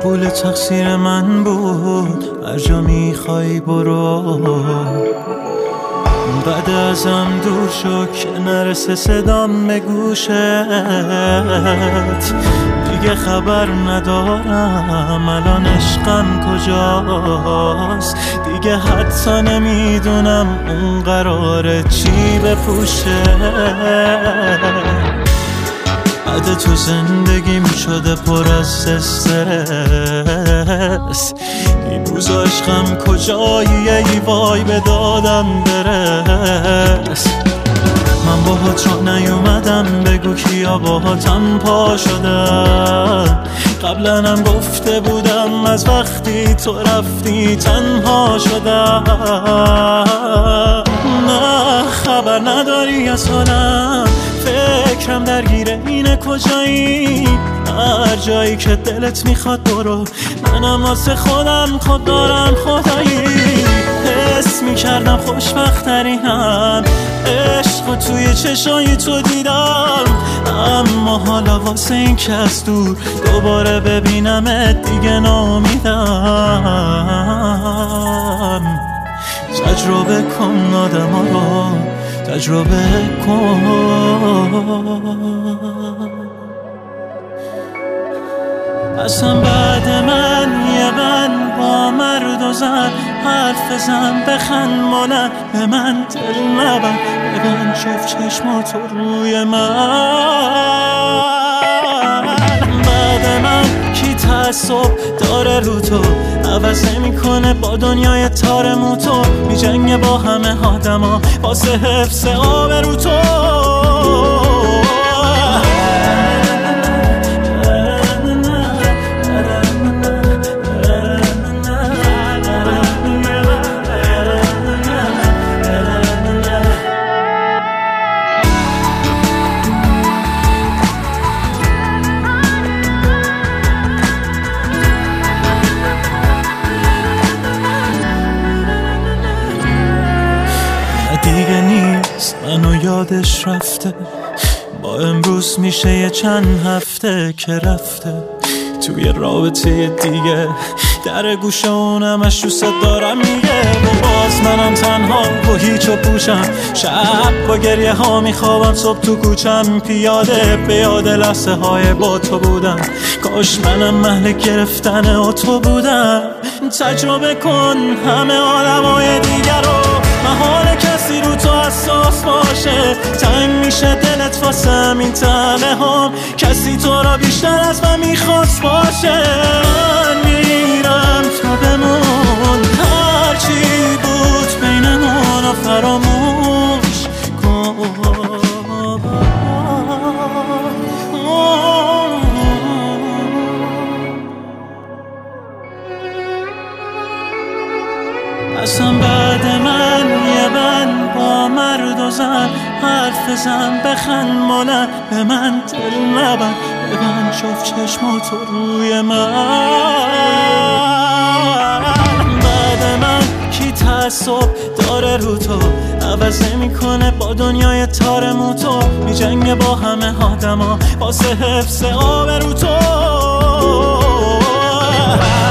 قبول تقصیر من بود، هر جا میخوای برو. بعد ازم دور شو که نرسه صدام به گوشت، دیگه خبر ندارم الان عشقم کجاست. دیگه حتی نمیدونم اون قراره چی بپوشه. بعد تو زندگیم شده پر از استرس، این روز عشقم کجایی ای وای به دادم برس. من باهات را نیومدم بگو کیا باهاتم پا شدم. قبلا هم گفته بودم از وقتی تو رفتی تنها شدم. نه خبر نداری از حالم، فکرم درگیره اینه کجایی. هر جایی که دلت میخواد برو، منم واسه خودم خود دارم خدایی. حس میکردم خوشبخت‌ترینم، عشق توی چشای تو دیدم. اما حالا واسه این که از دور دوباره ببینمت دیگه ناامیدم. تجربه کن آدما رو، تجربه کن. اصلا بعد من یه من با مرد و زن حرف بزن، بخند مانه به من دل نبن، ببند شف چشماتو روی من. بعد من کی تعصب داره رو تو، عوض نمیکنه با دنیای تار موتو. میجنگه با همه آدما واسه حفظ آبرو تو. دیگه نیست منو یادش رفته، با امروز میشه یه چند هفته که رفته توی رابطه دیگه. در گوشه اونمش دوست دارم میگه، و باز منم تنها و هیچ و پوشم. شب با گریه ها میخوابم، صبح تو کوچم پیاده به یاد لحظه های با تو بودم. کاش منم محل گرفتن تو بودم. تجربه کن همه آدمای دیگر رو، محال کسی رو تو حساس باشه. تنگ میشه دلت واسه همین تنه هم، کسی تو را بیشتر از من میخواست باشه. من میرم تو بمون، هرچی بود بینمون رو فراموش کن. اصلا بعد من یه من با مرد و زن حرف بزن، بخند مانه به من دل نبن، ببند شف چشماتو روی من. بعد من کی تعصب داره رو تو، عوض نمیکنه با دنیای تار موتو. میجنگه با همه آدما واسه حفظ آبرو تو.